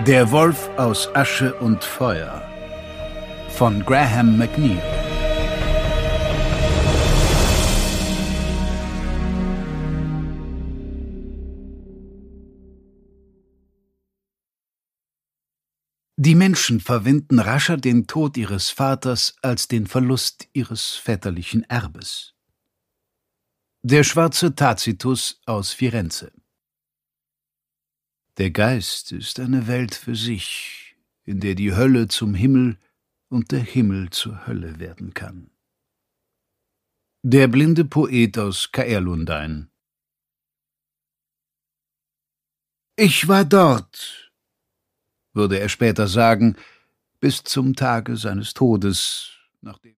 Der Wolf aus Asche und Feuer von Graham McNeill. Die Menschen verwinden rascher den Tod ihres Vaters als den Verlust ihres väterlichen Erbes. Der schwarze Tacitus aus Firenze. Der Geist ist eine Welt für sich, in der die Hölle zum Himmel und der Himmel zur Hölle werden kann. Der blinde Poet aus Kaerlundain. Ich war dort, würde er später sagen, bis zum Tage seines Todes, nachdem